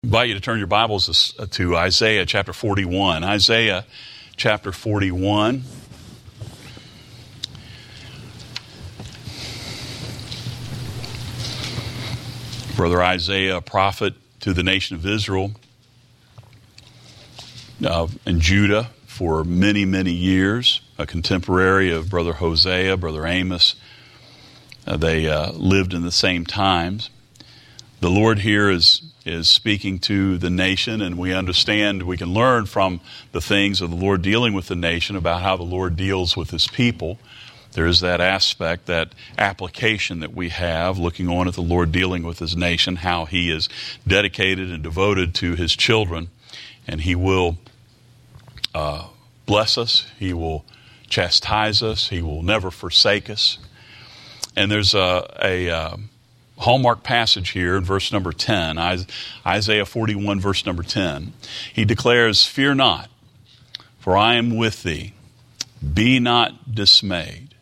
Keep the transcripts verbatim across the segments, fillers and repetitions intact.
I invite you to turn your Bibles to Isaiah chapter forty-one. Isaiah chapter forty-one. Brother Isaiah, a prophet to the nation of Israel uh, and Judah for many, many years, a contemporary of Brother Hosea, Brother Amos. Uh, they uh, lived in the same times. The Lord here is is speaking to the nation, and we understand, we can learn from the things of the Lord dealing with the nation about how the Lord deals with His people. There is that aspect, that application that we have, looking on at the Lord dealing with His nation, how He is dedicated and devoted to His children, and He will uh, bless us, He will chastise us, He will never forsake us. And there's a... a uh, hallmark passage here in verse number ten, Isaiah forty-one, verse number ten. He declares, "Fear not, for I am with thee. Be not dismayed.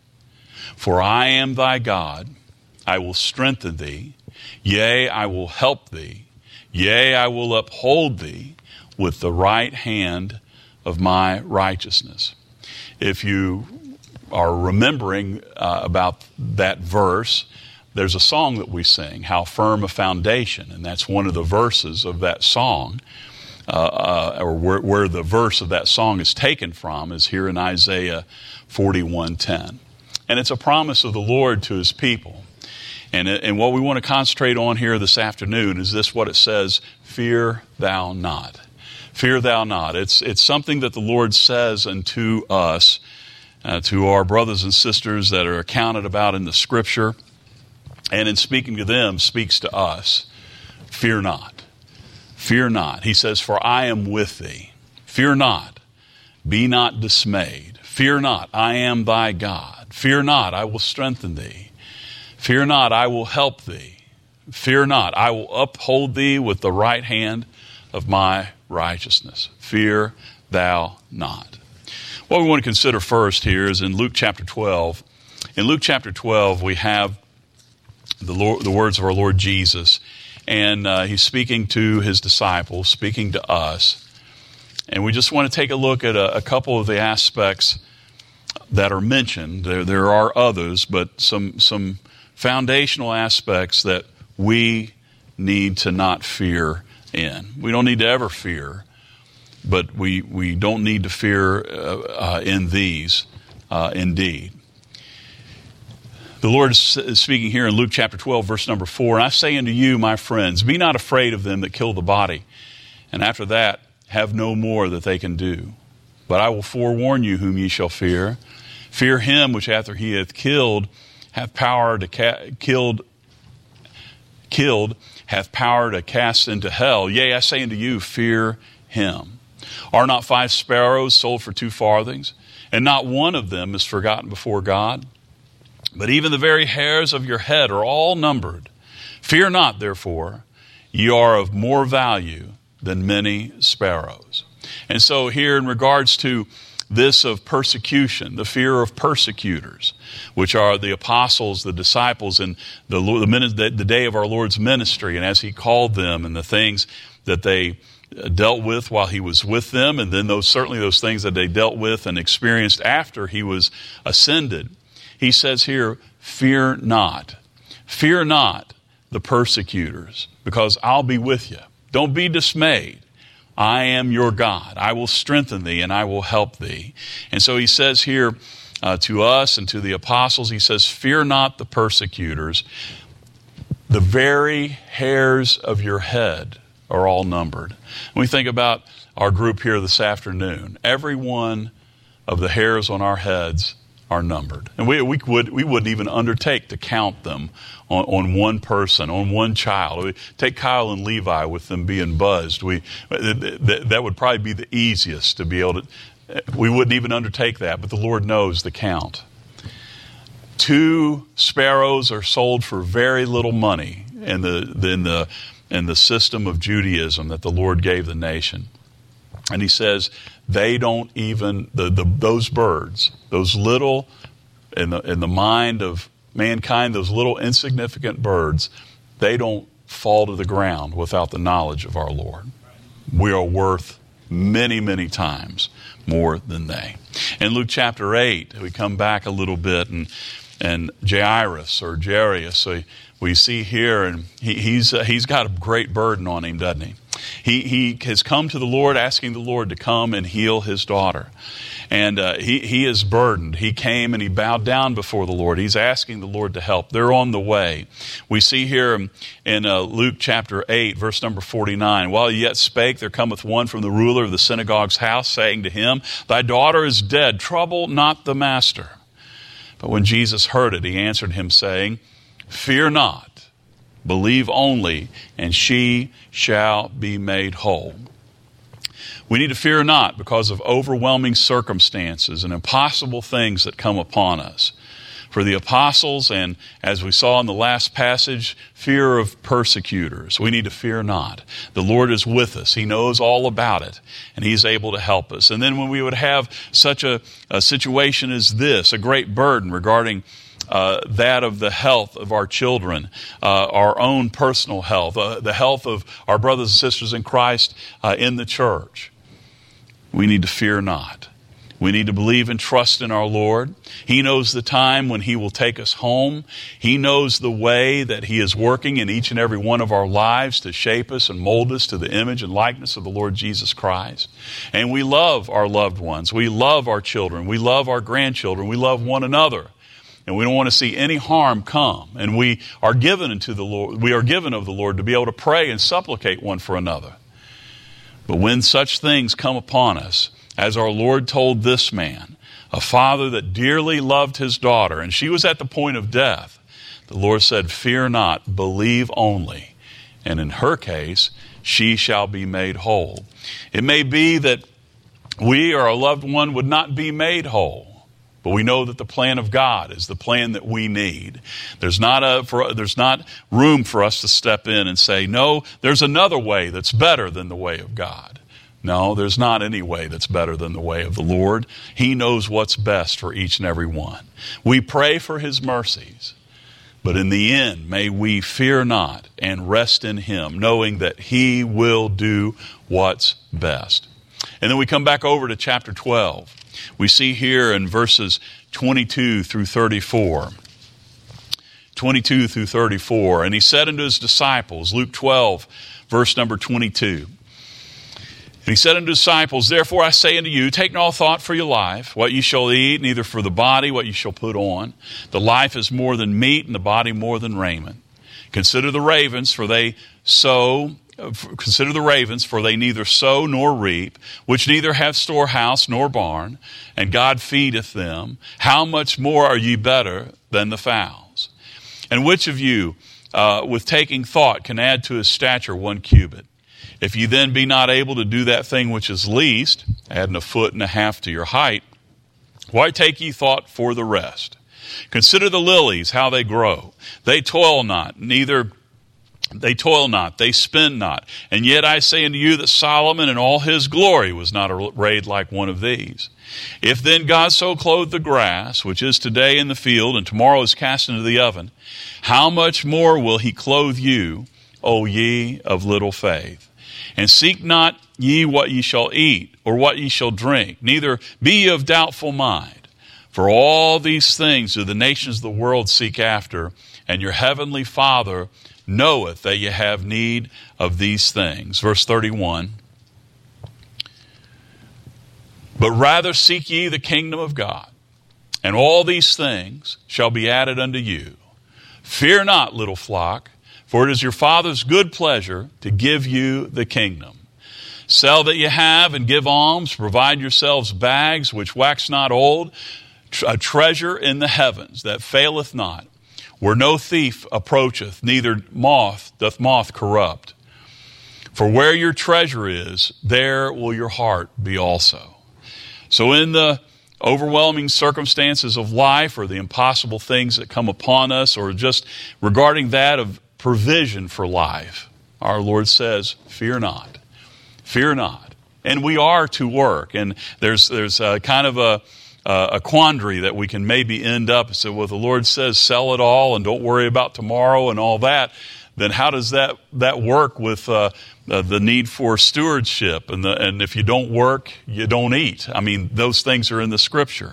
For I am thy God. I will strengthen thee. Yea, I will help thee. Yea, I will uphold thee with the right hand of my righteousness." If you are remembering uh, about that verse, there's a song that we sing, "How Firm a Foundation," and that's one of the verses of that song, uh, uh, or where, where the verse of that song is taken from is here in Isaiah forty-one ten. And it's a promise of the Lord to His people. And, and what we want to concentrate on here this afternoon is this, what it says, "Fear thou not." Fear thou not. It's, it's something that the Lord says unto us, uh, to our brothers and sisters that are accounted about in the Scripture. And in speaking to them, speaks to us. Fear not. Fear not. He says, "For I am with thee. Fear not. Be not dismayed. Fear not. I am thy God. Fear not. I will strengthen thee. Fear not. I will help thee. Fear not. I will uphold thee with the right hand of my righteousness. Fear thou not." What we want to consider first here is in Luke chapter twelve. In Luke chapter twelve, we have The, Lord, the words of our Lord Jesus, and uh, He's speaking to His disciples, speaking to us, and we just want to take a look at a, a couple of the aspects that are mentioned. There, there are others, but some some foundational aspects that we need to not fear in. We don't need to ever fear, but we we don't need to fear uh, uh, in these uh, indeed. The Lord is speaking here in Luke chapter twelve, verse number four. "And I say unto you, my friends, be not afraid of them that kill the body, and after that have no more that they can do. But I will forewarn you whom ye shall fear. Fear him which after he hath killed, hath power to ca- killed, killed, hath power to cast into hell. Yea, I say unto you, fear him. Are not five sparrows sold for two farthings, and not one of them is forgotten before God? But even the very hairs of your head are all numbered. Fear not, therefore, ye are of more value than many sparrows." And so here in regards to this of persecution, the fear of persecutors, which are the apostles, the disciples, and the, the, the day of our Lord's ministry, and as He called them, and the things that they dealt with while He was with them, and then those certainly those things that they dealt with and experienced after He was ascended. He says here, "Fear not. Fear not the persecutors, because I'll be with you. Don't be dismayed. I am your God. I will strengthen thee and I will help thee." And so He says here uh, to us and to the apostles, He says, "Fear not the persecutors. The very hairs of your head are all numbered." When we think about our group here this afternoon, every one of the hairs on our heads are numbered. And we we would we wouldn't even undertake to count them on, on one person, on one child. We take Kyle and Levi with them being buzzed. We that, that would probably be the easiest to be able to. We wouldn't even undertake that, but the Lord knows the count. Two sparrows are sold for very little money in the in the in the system of Judaism that the Lord gave the nation. And He says they don't even, the, the those birds, those little, in the in the mind of mankind, those little insignificant birds, they don't fall to the ground without the knowledge of our Lord. We are worth many, many times more than they. In Luke chapter eight, we come back a little bit, and and Jairus or Jairus, we, we see here, and he, he's uh, he's got a great burden on him, doesn't he? He he has come to the Lord, asking the Lord to come and heal his daughter. And uh, he, he is burdened. He came and he bowed down before the Lord. He's asking the Lord to help. They're on the way. We see here in uh, Luke chapter eight, verse number forty-nine, while he yet spake, there cometh one from the ruler of the synagogue's house, saying to him, Thy daughter is dead. Trouble not the master. But when Jesus heard it, he answered him, saying, Fear not, believe only, and she shall be made whole. We need to fear not because of overwhelming circumstances and impossible things that come upon us. For the apostles, and as we saw in the last passage, fear of persecutors. We need to fear not. The Lord is with us. He knows all about it, and He's able to help us. And then when we would have such a, a situation as this, a great burden regarding Uh, that of the health of our children, uh, our own personal health, uh, the health of our brothers and sisters in Christ uh, in the church. We need to fear not. We need to believe and trust in our Lord. He knows the time when He will take us home. He knows the way that He is working in each and every one of our lives to shape us and mold us to the image and likeness of the Lord Jesus Christ. And we love our loved ones. We love our children. We love our grandchildren. We love one another. And we don't want to see any harm come. And we are given unto the Lord, we are given of the Lord to be able to pray and supplicate one for another. But when such things come upon us, as our Lord told this man, a father that dearly loved his daughter, and she was at the point of death, the Lord said, Fear not, believe only. And in her case, she shall be made whole. It may be that we or a loved one would not be made whole. But we know that the plan of God is the plan that we need. There's not a, for, there's not room for us to step in and say, no, there's another way that's better than the way of God. No, there's not any way that's better than the way of the Lord. He knows what's best for each and every one. We pray for His mercies. But in the end, may we fear not and rest in Him, knowing that He will do what's best. And then we come back over to chapter twelve. We see here in verses twenty-two through thirty-four. twenty-two through thirty-four. And He said unto His disciples, Luke twelve, verse number twenty-two. And He said unto His disciples, Therefore I say unto you, take no thought for your life, what ye shall eat, neither for the body what ye shall put on. The life is more than meat, and the body more than raiment. Consider the ravens, for they sow Consider the ravens, for they neither sow nor reap, which neither have storehouse nor barn, and God feedeth them. How much more are ye better than the fowls? And which of you, uh, with taking thought, can add to his stature one cubit? If ye then be not able to do that thing which is least, adding a foot and a half to your height, why take ye thought for the rest? Consider the lilies, how they grow. They toil not, neither They toil not, they spin not. And yet I say unto you that Solomon in all his glory was not arrayed like one of these. If then God so clothed the grass, which is today in the field, and tomorrow is cast into the oven, how much more will He clothe you, O ye of little faith? And seek not ye what ye shall eat, or what ye shall drink, neither be ye of doubtful mind. For all these things do the nations of the world seek after, and your heavenly Father knoweth that ye have need of these things. Verse thirty-one. But rather seek ye the kingdom of God, and all these things shall be added unto you. Fear not, little flock, for it is your Father's good pleasure to give you the kingdom. Sell that ye have and give alms, provide yourselves bags which wax not old, a treasure in the heavens that faileth not, where no thief approacheth, neither moth doth moth corrupt. For where your treasure is, there will your heart be also. So in the overwhelming circumstances of life, or the impossible things that come upon us, or just regarding that of provision for life, our Lord says, fear not. Fear not. And we are to work. And there's there's a kind of a Uh, a quandary that we can maybe end up. So, well, the Lord says, sell it all and don't worry about tomorrow and all that. then how does that, that work with uh, uh, the need for stewardship? And, the, and if you don't work, you don't eat. I mean, those things are in the Scripture.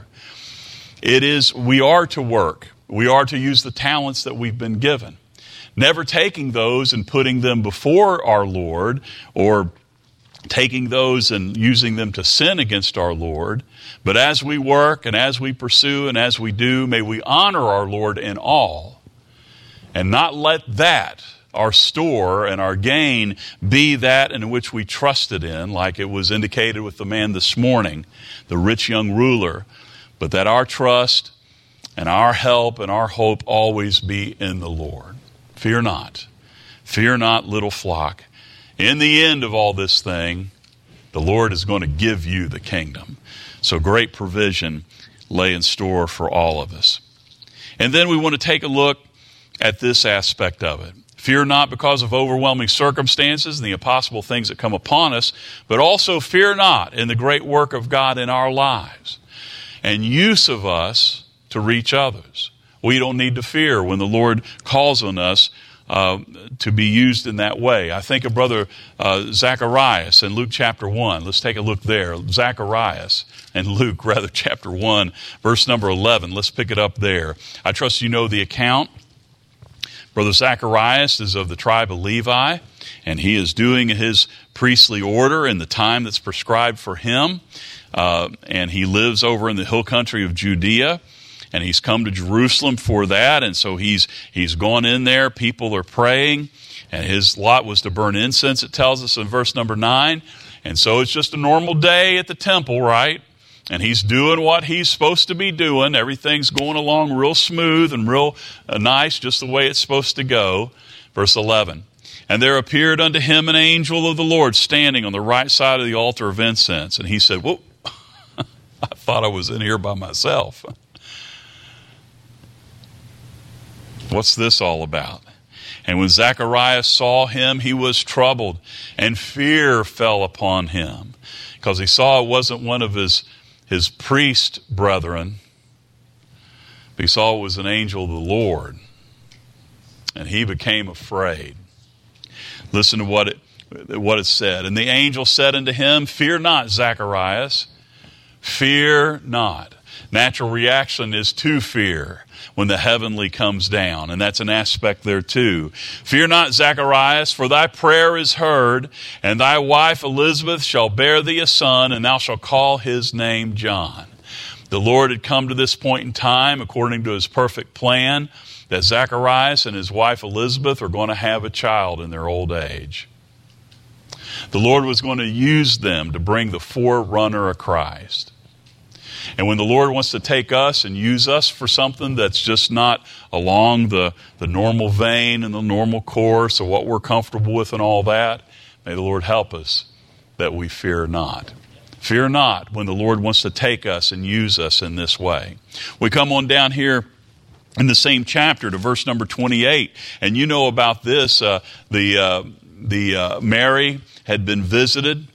It is, we are to work. We are to use the talents that we've been given. Never taking those and putting them before our Lord, or taking those and using them to sin against our Lord. But as we work and as we pursue and as we do, may we honor our Lord in all, and not let that, our store and our gain, be that in which we trusted in, like it was indicated with the man this morning, the rich young ruler, but that our trust and our help and our hope always be in the Lord. Fear not. Fear not, little flock. In the end of all this thing, the Lord is going to give you the kingdom. So great provision lay in store for all of us. And then we want to take a look at this aspect of it. Fear not because of overwhelming circumstances and the impossible things that come upon us, but also fear not in the great work of God in our lives and use of us to reach others. We don't need to fear when the Lord calls on us uh, to be used in that way. I think of Brother uh, Zacharias in Luke chapter one. Let's take a look there. Zacharias and Luke, rather, chapter one, verse number eleven. Let's pick it up there. I trust you know the account. Brother Zacharias is of the tribe of Levi, and he is doing his priestly order in the time that's prescribed for him. Uh, and he lives over in the hill country of Judea. And he's come to Jerusalem for that, and so he's he's gone in there. People are praying, and his lot was to burn incense, it tells us in verse number nine. And so it's just a normal day at the temple, right? And he's doing what he's supposed to be doing. Everything's going along real smooth and real uh, nice, just the way it's supposed to go. Verse eleven. And there appeared unto him an angel of the Lord standing on the right side of the altar of incense. And he said, whoa, I thought I was in here by myself. What's this all about? And when Zacharias saw him, he was troubled, and fear fell upon him, because he saw it wasn't one of his, his priest brethren, but he saw it was an angel of the Lord, and he became afraid. Listen to what it, what it said. And the angel said unto him, fear not, Zacharias, fear not. Natural reaction is to fear when the heavenly comes down, and that's an aspect there too. Fear not, Zacharias, for thy prayer is heard, and thy wife Elizabeth shall bear thee a son, and thou shalt call his name John. The Lord had come to this point in time, according to his perfect plan, that Zacharias and his wife Elizabeth are going to have a child in their old age. The Lord was going to use them to bring the forerunner of Christ. And when the Lord wants to take us and use us for something that's just not along the, the normal vein and the normal course of what we're comfortable with and all that, may the Lord help us that we fear not. Fear not when the Lord wants to take us and use us in this way. We come on down here in the same chapter to verse number twenty-eight. And you know about this. Uh, the uh, the uh, Mary had been visited.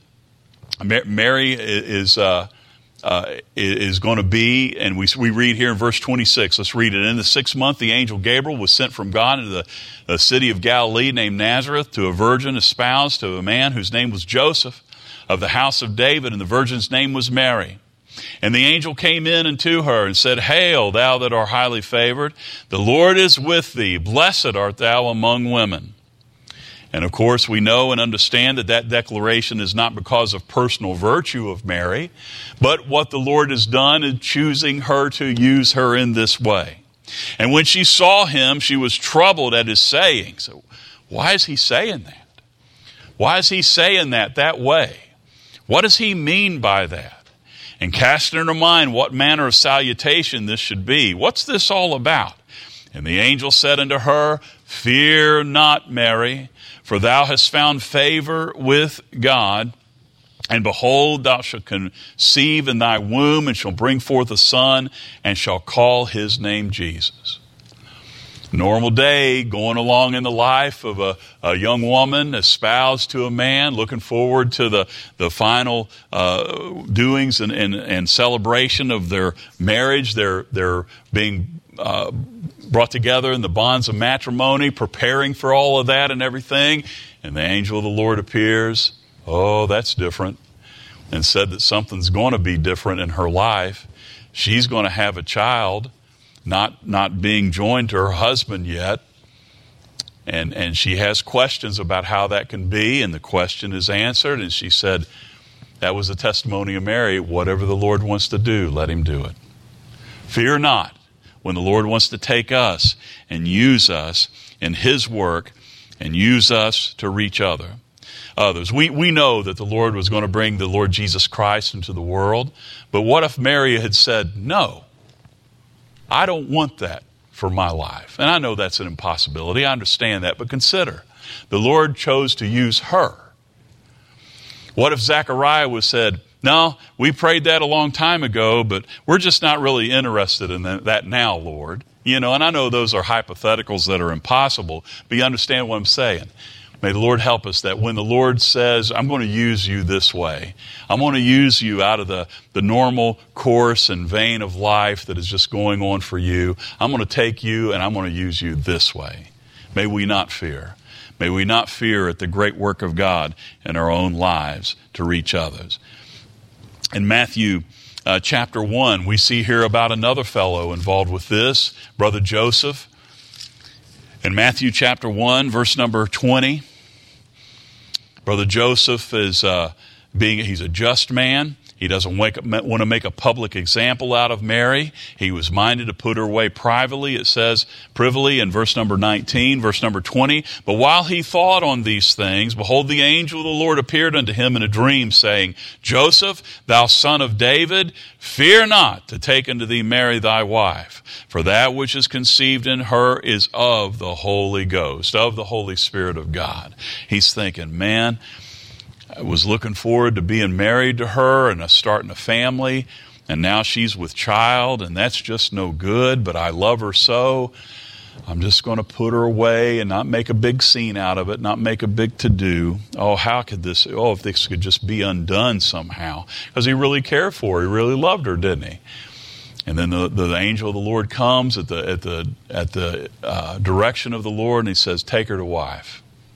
Mary is... Uh, Uh, is going to be, and we we read here in verse twenty-six. Let's read it. In the sixth month, the angel Gabriel was sent from God into the, the city of Galilee named Nazareth to a virgin espoused to a man whose name was Joseph of the house of David, and the virgin's name was Mary. And the angel came in unto her and said, Hail, thou that art highly favored, the Lord is with thee. Blessed art thou among women. And of course, we know and understand that that declaration is not because of personal virtue of Mary, but what the Lord has done in choosing her to use her in this way. And when she saw him, she was troubled at his saying. So why is he saying that? Why is he saying that that way? What does he mean by that? And cast in her mind what manner of salutation this should be. What's this all about? And the angel said unto her, Fear not, Mary, for thou hast found favor with God. And behold, thou shalt conceive in thy womb, and shalt bring forth a son, and shall call his name Jesus. Normal day going along in the life of a, a young woman espoused to a man, looking forward to the, the final uh, doings and, and, and celebration of their marriage. They're, they're being uh, brought together in the bonds of matrimony, preparing for all of that and everything. And the angel of the Lord appears. Oh, that's different. And said that something's going to be different in her life. She's going to have a child. Not not being joined to her husband yet. And and she has questions about how that can be, and the question is answered. And she said, that was the testimony of Mary. Whatever the Lord wants to do, let him do it. Fear not when the Lord wants to take us and use us in his work and use us to reach other. Others. We, we know that the Lord was going to bring the Lord Jesus Christ into the world. But what if Mary had said, no, I don't want that for my life? And I know that's an impossibility. I understand that. But consider, the Lord chose to use her. What if Zechariah was said, no, we prayed that a long time ago, but we're just not really interested in that now, Lord. You know, and I know those are hypotheticals that are impossible, but you understand what I'm saying. May the Lord help us that when the Lord says, I'm going to use you this way, I'm going to use you out of the, the normal course and vein of life that is just going on for you, I'm going to take you and I'm going to use you this way. May we not fear. May we not fear at the great work of God in our own lives to reach others. In Matthew uh, chapter one, we see here about another fellow involved with this, Brother Joseph. In Matthew chapter one, verse number twenty, Brother Joseph is uh, being, he's a just man. He doesn't wake up, want to make a public example out of Mary. He was minded to put her away privately, it says, privily in verse number nineteen, verse number twenty. But while he thought on these things, behold, the angel of the Lord appeared unto him in a dream, saying, Joseph, thou son of David, fear not to take unto thee Mary thy wife, for that which is conceived in her is of the Holy Ghost, of the Holy Spirit of God. He's thinking, man, I was looking forward to being married to her and starting a family, and now she's with child, and that's just no good, but I love her so. I'm just going to put her away and not make a big scene out of it, not make a big to-do. Oh, how could this, oh, if this could just be undone somehow. Because he really cared for her. He really loved her, didn't he? And then the, the angel of the Lord comes at the, at the, at the uh, direction of the Lord, and he says, take her to wife.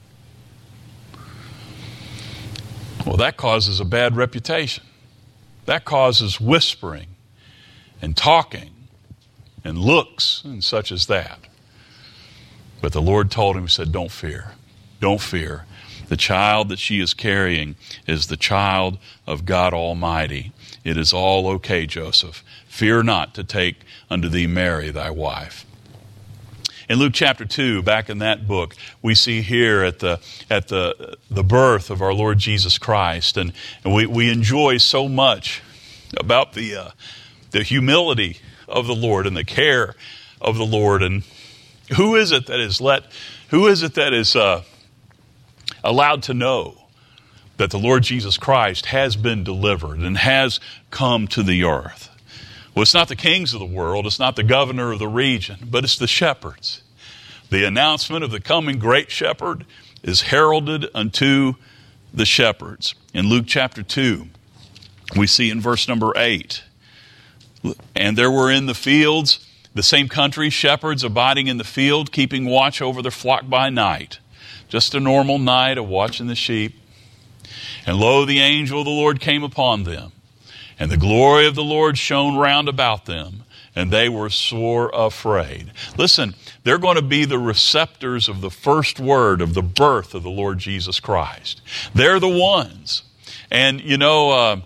Well, that causes a bad reputation. That causes whispering and talking and looks and such as that. But the Lord told him, he said, don't fear. Don't fear. The child that she is carrying is the child of God Almighty. It is all okay, Joseph. Fear not to take unto thee Mary thy wife. In Luke chapter two, back in that book, we see here at the at the the birth of our Lord Jesus Christ, and, and we, we enjoy so much about the uh, the humility of the Lord and the care of the Lord. And who is it that is let who is it that is uh, allowed to know that the Lord Jesus Christ has been delivered and has come to the earth? Well, it's not the kings of the world, it's not the governor of the region, but it's the shepherds. The announcement of the coming great shepherd is heralded unto the shepherds. In Luke chapter two, we see in verse number eight, and there were in the fields, the same country, shepherds abiding in the field, keeping watch over their flock by night. Just a normal night of watching the sheep. And lo, the angel of the Lord came upon them, and the glory of the Lord shone round about them, and they were sore afraid. Listen, they're going to be the receptors of the first word of the birth of the Lord Jesus Christ. They're the ones. And, you know, uh,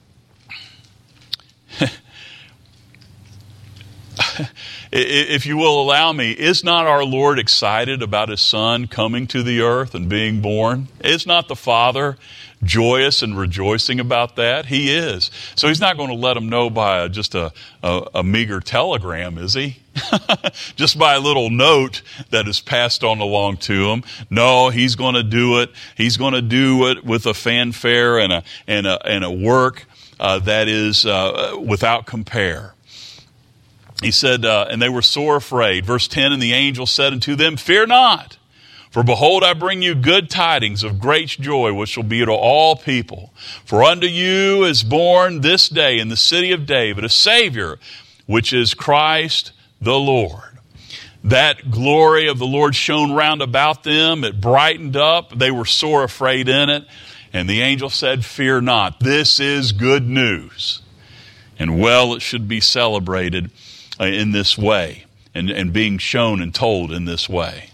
if you will allow me, is not our Lord excited about His Son coming to the earth and being born? Is not the Father joyous and rejoicing about that? He is. So He's not going to let them know by a, just a, a, a meager telegram, is He? Just by a little note that is passed on along to Him. No, He's going to do it. He's going to do it with a fanfare and a, and a, and a work uh, that is uh, without compare. he said, uh, and they were sore afraid. Verse ten, and the angel said unto them, fear not, for behold, I bring you good tidings of great joy, which shall be to all people. For unto you is born this day in the city of David a Savior, which is Christ the Lord. That glory of the Lord shone round about them. It brightened up. They were sore afraid in it. And the angel said, fear not. This is good news. And well, it should be celebrated uh, in this way and, and being shown and told in this way.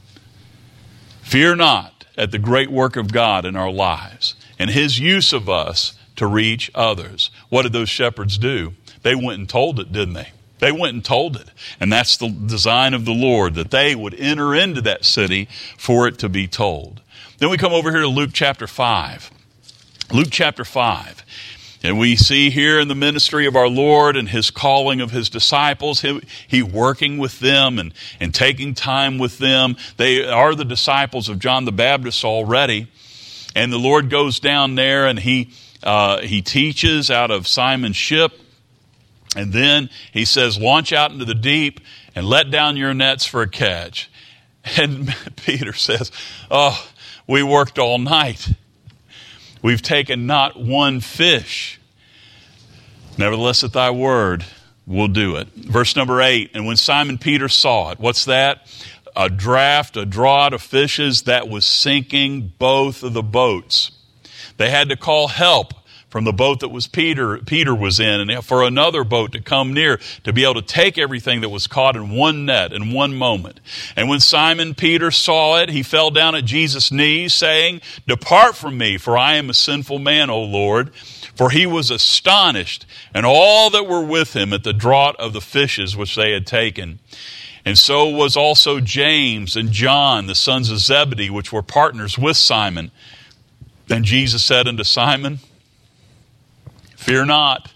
Fear not at the great work of God in our lives and his use of us to reach others. What did those shepherds do? They went and told it, didn't they? They went and told it. And that's the design of the Lord, that they would enter into that city for it to be told. Then we come over here to Luke chapter five. Luke chapter five. And we see here in the ministry of our Lord and his calling of his disciples, he, he working with them and, and taking time with them. They are the disciples of John the Baptist already. And the Lord goes down there and he, uh, he teaches out of Simon's ship. And then he says, launch out into the deep and let down your nets for a catch. And Peter says, oh, we worked all night. We've taken not one fish. Nevertheless, at thy word, we'll do it. Verse number eight, and when Simon Peter saw it, what's that? A draft, a draught of fishes that was sinking both of the boats. They had to call help from the boat that was Peter, Peter was in, and for another boat to come near to be able to take everything that was caught in one net in one moment. And when Simon Peter saw it, he fell down at Jesus' knees, saying, depart from me, for I am a sinful man, O Lord. For he was astonished, and all that were with him at the draught of the fishes which they had taken. And so was also James and John, the sons of Zebedee, which were partners with Simon. Then Jesus said unto Simon, fear not,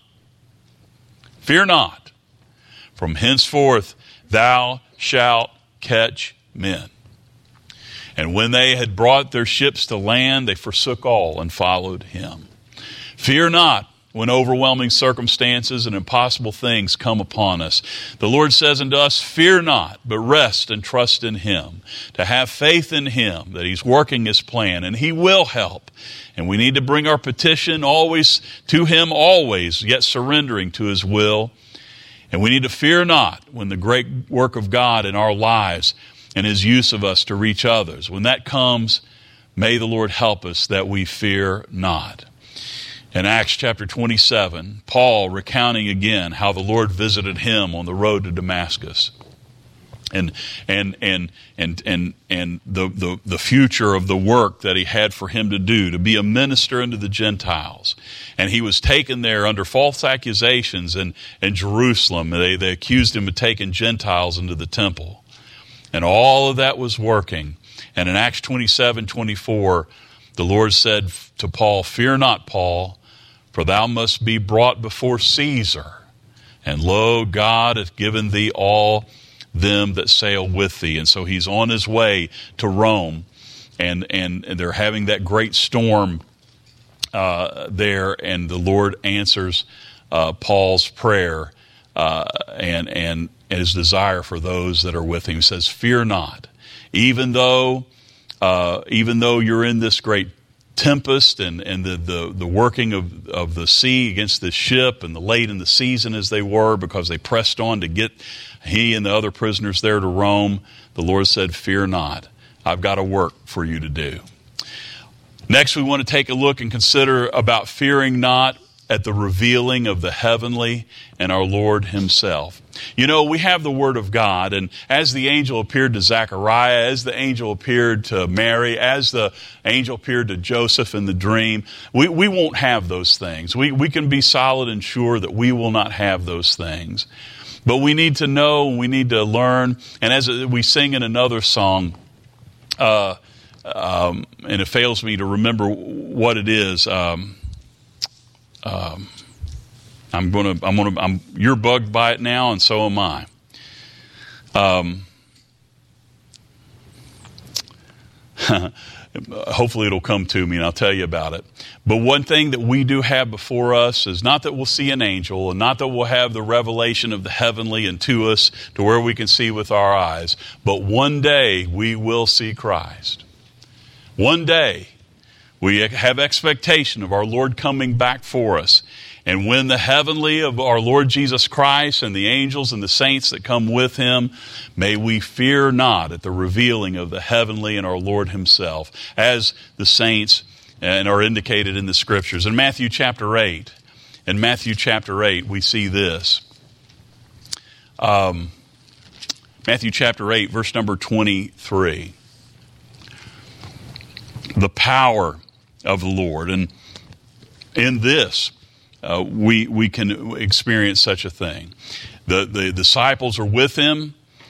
fear not. From henceforth thou shalt catch men. And when they had brought their ships to land, they forsook all and followed him. Fear not when overwhelming circumstances and impossible things come upon us. The Lord says unto us, fear not, but rest and trust in him. To have faith in him that he's working his plan and he will help. And we need to bring our petition always to him always, yet surrendering to his will. And we need to fear not when the great work of God in our lives and his use of us to reach others, when that comes, may the Lord help us that we fear not. In Acts chapter twenty-seven, Paul recounting again how the Lord visited him on the road to Damascus. And and and and and and the, the, the future of the work that he had for him to do, to be a minister unto the Gentiles. And he was taken there under false accusations in, in Jerusalem. They, they accused him of taking Gentiles into the temple. And all of that was working. And in Acts twenty-seven twenty-four, the Lord said to Paul, fear not, Paul, for thou must be brought before Caesar. And lo, God hath given thee all them that sail with thee. And so he's on his way to Rome, and and, and they're having that great storm uh, there, and the Lord answers uh, Paul's prayer uh, and, and and his desire for those that are with him. He says, fear not, even though uh, even though you're in this great tempest and, and the, the, the working of, of the sea against the ship, and the late in the season as they were, because they pressed on to get he and the other prisoners there to Rome, the Lord said, fear not. I've got a work for you to do. Next, we want to take a look and consider about fearing not at the revealing of the heavenly and our Lord himself. You know, we have the Word of God, and as the angel appeared to Zechariah, as the angel appeared to Mary, as the angel appeared to Joseph in the dream, we, we won't have those things. We, we can be solid and sure that we will not have those things. But we need to know, we need to learn, and as we sing in another song, uh, um, and it fails me to remember what it is. Um, um, I'm gonna, I'm gonna, I'm. You're bugged by it now, and so am I. Um, Hopefully it'll come to me and I'll tell you about it. But one thing that we do have before us is not that we'll see an angel and not that we'll have the revelation of the heavenly into us to where we can see with our eyes, but one day we will see Christ. One day we have expectation of our Lord coming back for us. And when the heavenly of our Lord Jesus Christ and the angels and the saints that come with him, may we fear not at the revealing of the heavenly and our Lord himself, as the saints and are indicated in the scriptures. In Matthew chapter eight, in Matthew chapter eight, we see this. Um, Matthew chapter eight, verse number twenty-three. The power of the Lord. And in this, Uh, we we can experience such a thing. The the disciples are with him,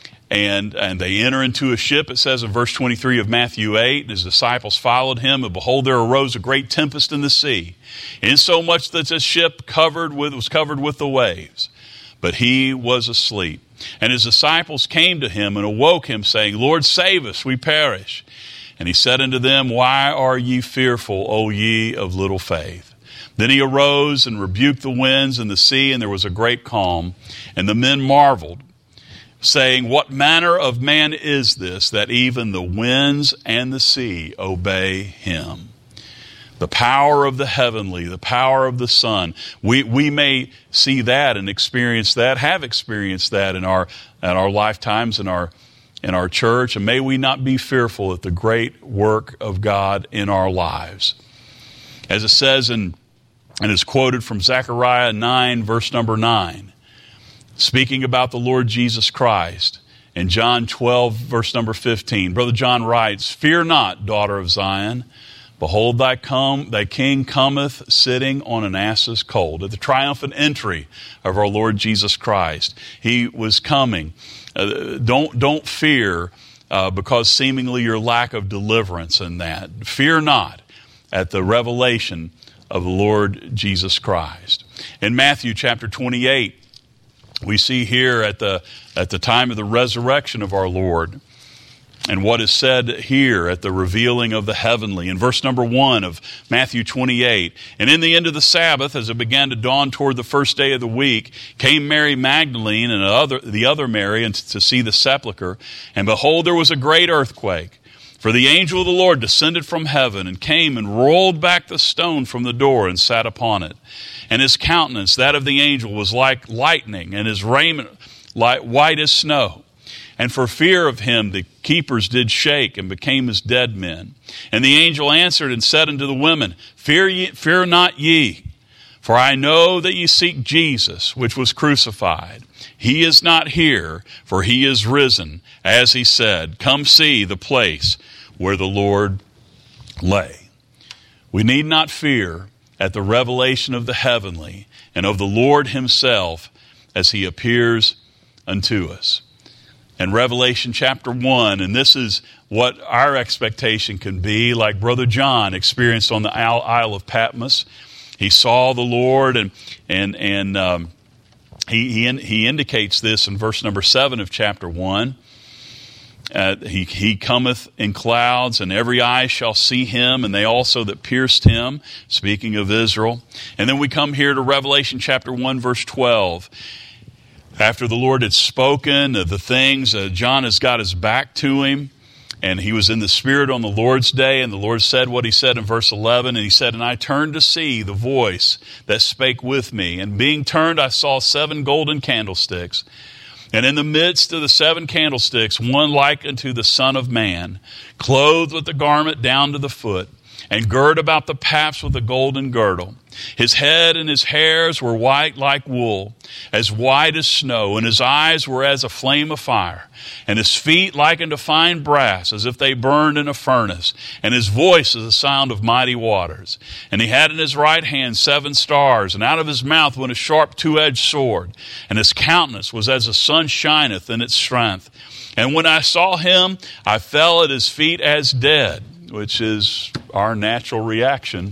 and and they enter into a ship. It says in verse twenty-three of Matthew eight, and his disciples followed him, and behold, there arose a great tempest in the sea, insomuch that the ship covered with was covered with the waves. But he was asleep. And his disciples came to him and awoke him, saying, Lord, save us, we perish. And he said unto them, Why are ye fearful, O ye of little faith? Then he arose and rebuked the winds and the sea, and there was a great calm. And the men marveled, saying, What manner of man is this, that even the winds and the sea obey him? The power of the heavenly, the power of the Son. We we may see that and experience that, have experienced that in our in our lifetimes, in our in our church, and may we not be fearful at the great work of God in our lives. As it says in and is quoted from Zechariah nine, verse number nine, speaking about the Lord Jesus Christ. In John twelve, verse number fifteen, Brother John writes, Fear not, daughter of Zion. Behold, thy, come, thy king cometh sitting on an ass's colt. At the triumphant entry of our Lord Jesus Christ, he was coming. Uh, don't, don't fear uh, because seemingly your lack of deliverance in that. Fear not at the revelation of the Lord Jesus Christ. In Matthew chapter twenty-eight, we see here at the at the time of the resurrection of our Lord, and what is said here at the revealing of the heavenly. In verse number one of Matthew twenty-eight, And in the end of the Sabbath, as it began to dawn toward the first day of the week, came Mary Magdalene and other, the other Mary and to see the sepulchre. And behold, there was a great earthquake. For the angel of the Lord descended from heaven and came and rolled back the stone from the door and sat upon it. And his countenance, that of the angel, was like lightning, and his raiment like white as snow. And for fear of him the keepers did shake and became as dead men. And the angel answered and said unto the women, Fear ye, fear not ye, for I know that ye seek Jesus, which was crucified. He is not here, for he is risen, as he said. Come see the place where the Lord lay. We need not fear at the revelation of the heavenly and of the Lord himself as he appears unto us. In Revelation chapter one, and this is what our expectation can be, like Brother John experienced on the Isle of Patmos. He saw the Lord, and and and um, he he he indicates this in verse number seven of chapter one. Uh, he he cometh in clouds, and every eye shall see him, and they also that pierced him. Speaking of Israel, and then we come here to Revelation chapter one, verse twelve. After the Lord had spoken the things, uh, John has got his back to him, and he was in the Spirit on the Lord's day, and the Lord said what he said in verse eleven, and he said, And I turned to see the voice that spake with me, and being turned I saw seven golden candlesticks, and in the midst of the seven candlesticks one like unto the Son of Man, clothed with the garment down to the foot, and girt about the paps with a golden girdle. His head and his hairs were white like wool, as white as snow, and his eyes were as a flame of fire, and his feet like unto fine brass, as if they burned in a furnace, and his voice as the sound of mighty waters. And he had in his right hand seven stars, and out of his mouth went a sharp two-edged sword, and his countenance was as the sun shineth in its strength. And when I saw him, I fell at his feet as dead, which is our natural reaction.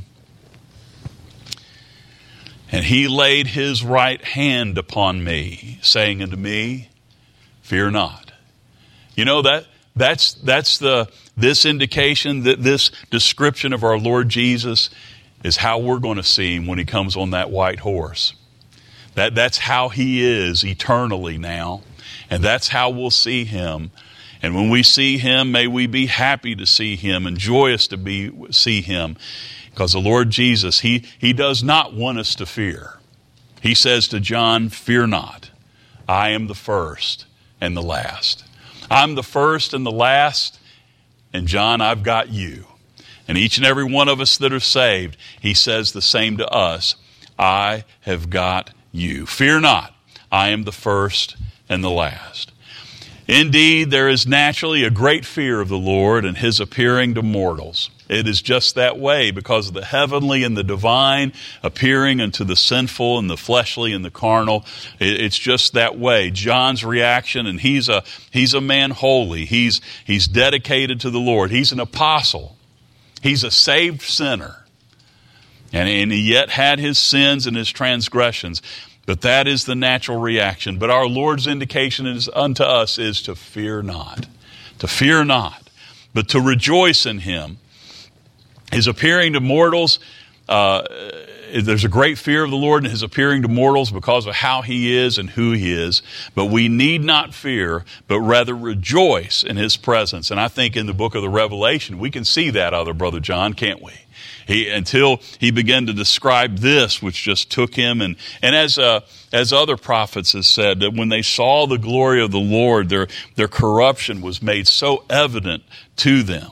And he laid his right hand upon me, saying unto me, Fear not. You know, that That's, that's the, this indication, that this description of our Lord Jesus is how we're going to see him when he comes on that white horse. That, that's how he is eternally now. And that's how we'll see him. And when we see him, may we be happy to see him and joyous to be see him. Because the Lord Jesus, he, he does not want us to fear. He says to John, fear not. I am the first and the last. I'm the first and the last. And John, I've got you. And each and every one of us that are saved, he says the same to us. I have got you. Fear not. I am the first and the last. Indeed, there is naturally a great fear of the Lord and his appearing to mortals. It is just that way because of the heavenly and the divine appearing unto the sinful and the fleshly and the carnal. It's just that way. John's reaction, and he's a he's a man holy. He's he's dedicated to the Lord. He's an apostle. He's a saved sinner. And, and he yet had his sins and his transgressions. But that is the natural reaction. But our Lord's indication is unto us is to fear not. To fear not, but to rejoice in him. His appearing to mortals, uh, there's a great fear of the Lord in his appearing to mortals because of how he is and who he is. But we need not fear, but rather rejoice in his presence. And I think in the book of the Revelation, we can see that out of Brother John, can't we? He, until he began to describe this, which just took him, and and as uh, as other prophets have said, that when they saw the glory of the Lord, their their corruption was made so evident to them.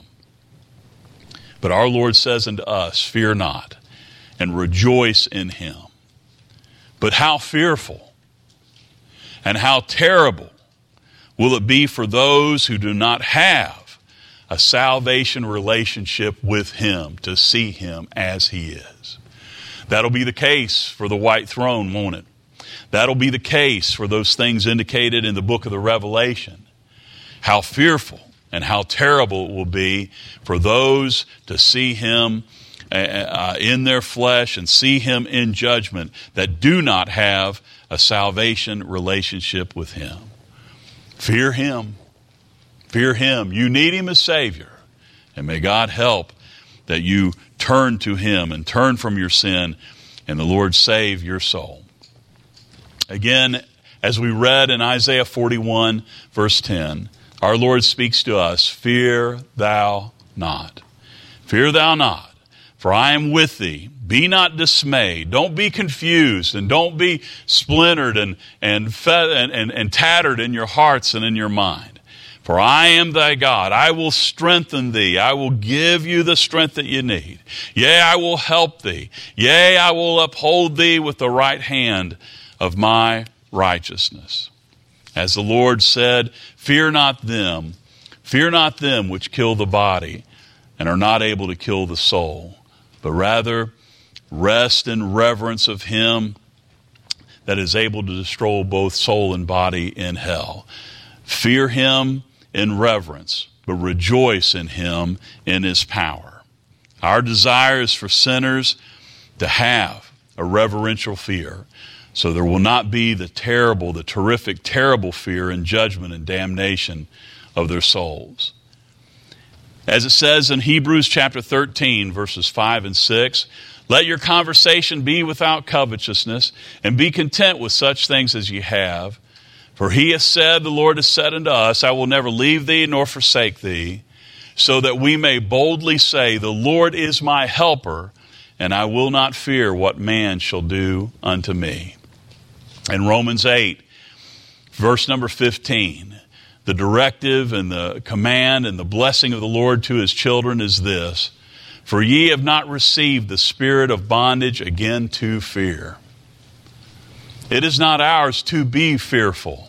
But our Lord says unto us, fear not, and rejoice in him. But how fearful and how terrible will it be for those who do not have a salvation relationship with him, to see him as he is. That'll be the case for the white throne, won't it? That'll be the case for those things indicated in the book of the Revelation. How fearful and how terrible it will be for those to see him uh, in their flesh and see him in judgment that do not have a salvation relationship with him. Fear him. Fear him. You need him as Savior. And may God help that you turn to him and turn from your sin, and the Lord save your soul. Again, as we read in Isaiah forty-one, verse ten, our Lord speaks to us, fear thou not. Fear thou not, for I am with thee. Be not dismayed. Don't be confused, and don't be splintered and, and, fed, and, and, and tattered in your hearts and in your mind. For I am thy God. I will strengthen thee. I will give you the strength that you need. Yea, I will help thee. Yea, I will uphold thee with the right hand of my righteousness. As the Lord said, fear not them. Fear not them which kill the body and are not able to kill the soul, but rather rest in reverence of him that is able to destroy both soul and body in hell. Fear him in reverence, but rejoice in him in his power. Our desire is for sinners to have a reverential fear, so there will not be the terrible, the terrific, terrible fear and judgment and damnation of their souls. As it says in Hebrews chapter thirteen, verses five and six, let your conversation be without covetousness, and be content with such things as ye have. For he has said, the Lord has said unto us, I will never leave thee nor forsake thee, so that we may boldly say, the Lord is my helper, and I will not fear what man shall do unto me. In Romans eight, verse number fifteen, the directive and the command and the blessing of the Lord to his children is this, for ye have not received the spirit of bondage again to fear. It is not ours to be fearful,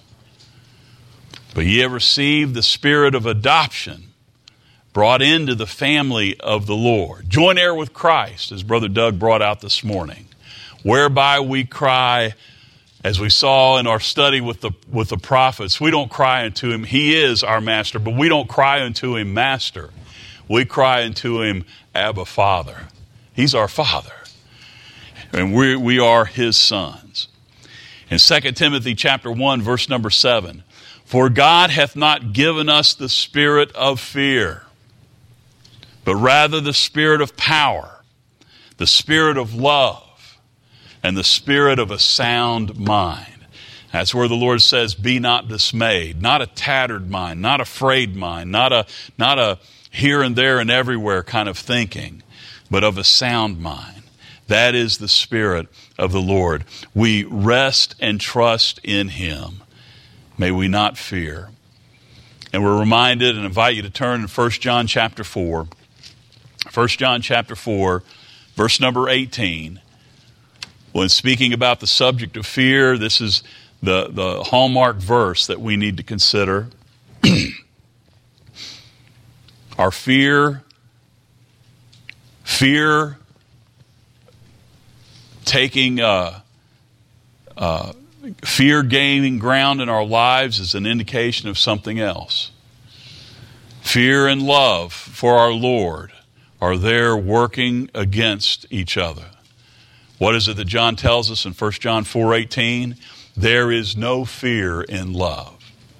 but ye have received the spirit of adoption, brought into the family of the Lord. Joint heir with Christ, as Brother Doug brought out this morning, whereby we cry, as we saw in our study with the, with the prophets, we don't cry unto him, he is our master, but we don't cry unto him, master. We cry unto him, Abba, Father. He's our Father, and we, we are his sons. In Second Timothy chapter one, verse number seven, For God hath not given us the spirit of fear, but rather the spirit of power, the spirit of love, and the spirit of a sound mind. That's where the Lord says, be not dismayed, not a tattered mind, not a frayed mind, not a, not a here and there and everywhere kind of thinking, but of a sound mind. That is the Spirit of the Lord. We rest and trust in Him. May we not fear. And we're reminded and invite you to turn to First John chapter four. First John chapter four, verse number eighteen. When speaking about the subject of fear, this is the, the hallmark verse that we need to consider. Our fear, fear taking, uh, uh, fear gaining ground in our lives is an indication of something else. Fear and love for our Lord are there working against each other. What is it that John tells us in First John four eighteen? There is no fear in love.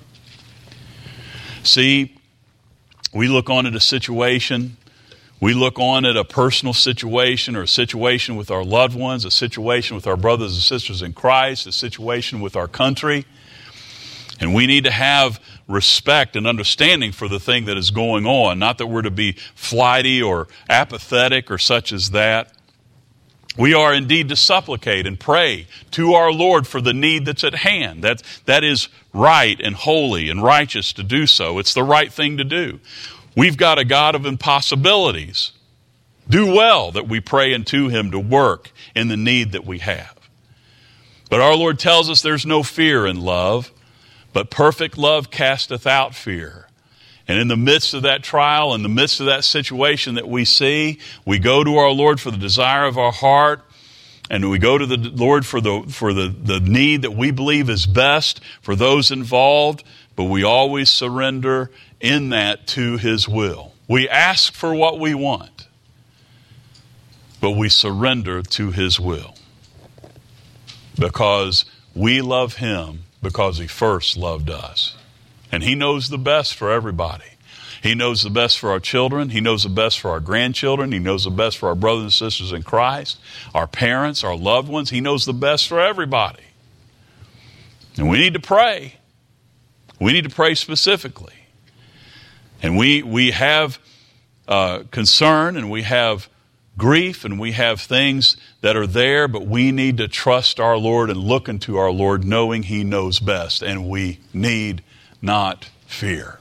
See, we look on at a situation, we look on at a personal situation or a situation with our loved ones, a situation with our brothers and sisters in Christ, a situation with our country, and we need to have respect and understanding for the thing that is going on. Not that we're to be flighty or apathetic or such as that. We are indeed to supplicate and pray to our Lord for the need that's at hand. That, that is right and holy and righteous to do so. It's the right thing to do. We've got a God of impossibilities. Do well that we pray unto Him to work in the need that we have. But our Lord tells us there's no fear in love, but perfect love casteth out fear. And in the midst of that trial, in the midst of that situation that we see, we go to our Lord for the desire of our heart, and we go to the Lord for the for the, the need that we believe is best for those involved, but we always surrender in that to His will. We ask for what we want, but we surrender to His will because we love Him because He first loved us. And He knows the best for everybody. He knows the best for our children. He knows the best for our grandchildren. He knows the best for our brothers and sisters in Christ, our parents, our loved ones. He knows the best for everybody. And we need to pray. We need to pray specifically. And we, we have uh, concern and we have grief and we have things that are there, but we need to trust our Lord and look into our Lord knowing He knows best. And we need not fear.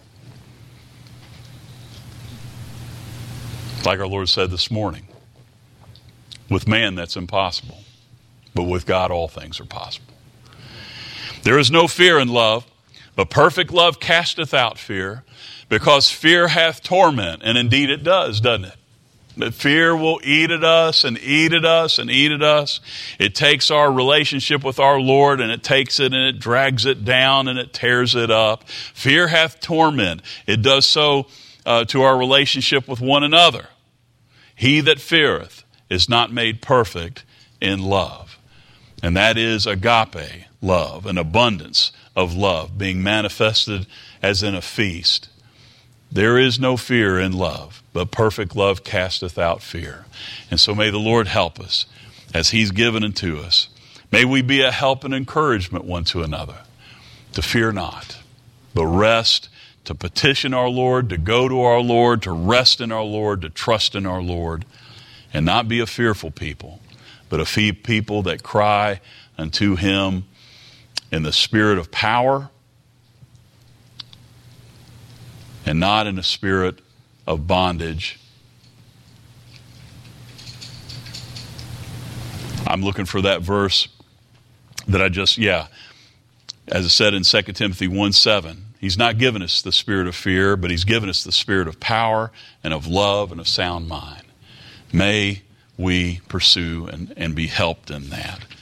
Like our Lord said this morning, with man that's impossible, but with God all things are possible. There is no fear in love, but perfect love casteth out fear, because fear hath torment, and indeed it does, doesn't it? That fear will eat at us and eat at us and eat at us. It takes our relationship with our Lord and it takes it and it drags it down and it tears it up. Fear hath torment. It does so uh, to our relationship with one another. He that feareth is not made perfect in love. And that is agape love, an abundance of love being manifested as in a feast. There is no fear in love, but perfect love casteth out fear. And so may the Lord help us as He's given unto us. May we be a help and encouragement one to another, to fear not, but rest, to petition our Lord, to go to our Lord, to rest in our Lord, to trust in our Lord, and not be a fearful people, but a fee- people that cry unto Him in the spirit of power and not in a spirit of bondage. I'm looking for that verse that I just, yeah, as it said in Second Timothy one seven, He's not given us the spirit of fear, but He's given us the spirit of power and of love and of sound mind. May we pursue and, and be helped in that.